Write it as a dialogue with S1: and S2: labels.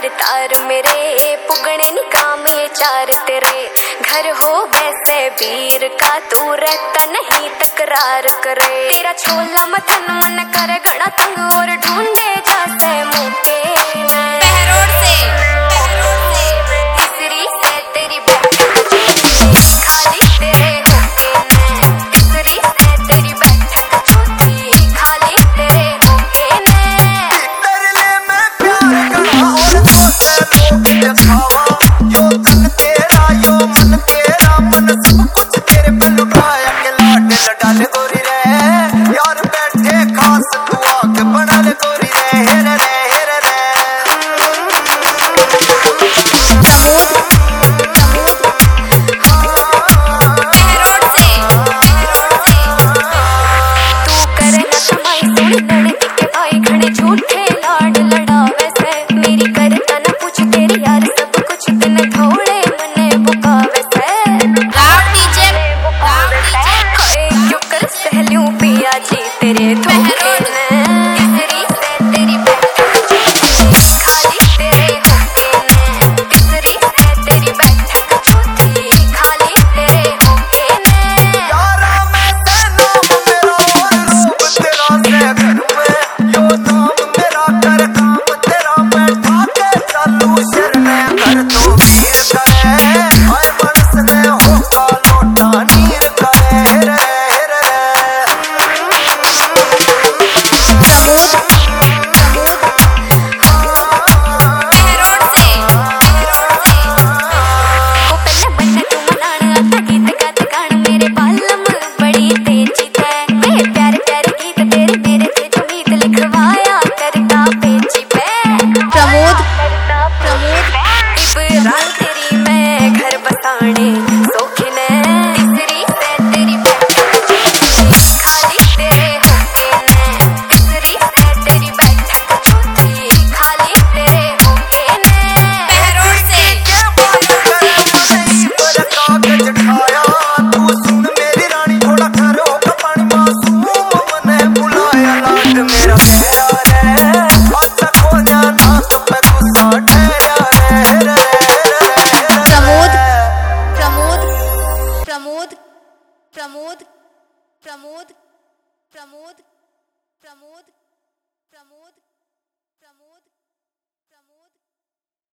S1: तार मेरे पुगने नी काम ये चार तेरे। घर हो वैसे वीर का तू रहता नहीं तकरार करे। तेरा छोला मथन मन कर घना तंग और ढूंढे जासे मुके बहरोड से तीसरी से तेरी बैठक खाली तेरे होके ने। तीसरी से तेरी बैठक चौथी खाली तेरे होके ने।
S2: तेरे मैं प्यार करा और दोस्त लोग दिखावा यो तन तेरा यो मन तेरा मन सब कुछ तेरे पे लुटाया के लाड लडाले गोरी रे यार बैठे खास तू आके बना ले गोरी रे हेरे रे हेरे रे।
S1: तू करे ना समाई सोनी लड़की के भाई घने झूठे लाड लड़ावे से। मेरी करता ना पूछ तेरी यार सब कुछ दिन थोड़े मने बुकावे से। क्यों कर सहलूं पिया जी तेरे धोखे ने। तीसरी से तेरी बैठक खाली तेरे होके ने। तीसरी से तेरी बैठक चौथी खाली तेरे होके ने।
S2: यारा मैं से नाम मेरा और रूप तेरा से घर में यो नाम मेरा कर काम तेरा बैठा के चालू शर्मे कर तो वीर करे हर बरस ने हो का लोटा नीर करे हेरे हेरे रे।
S1: तेरी मैं घर बसाने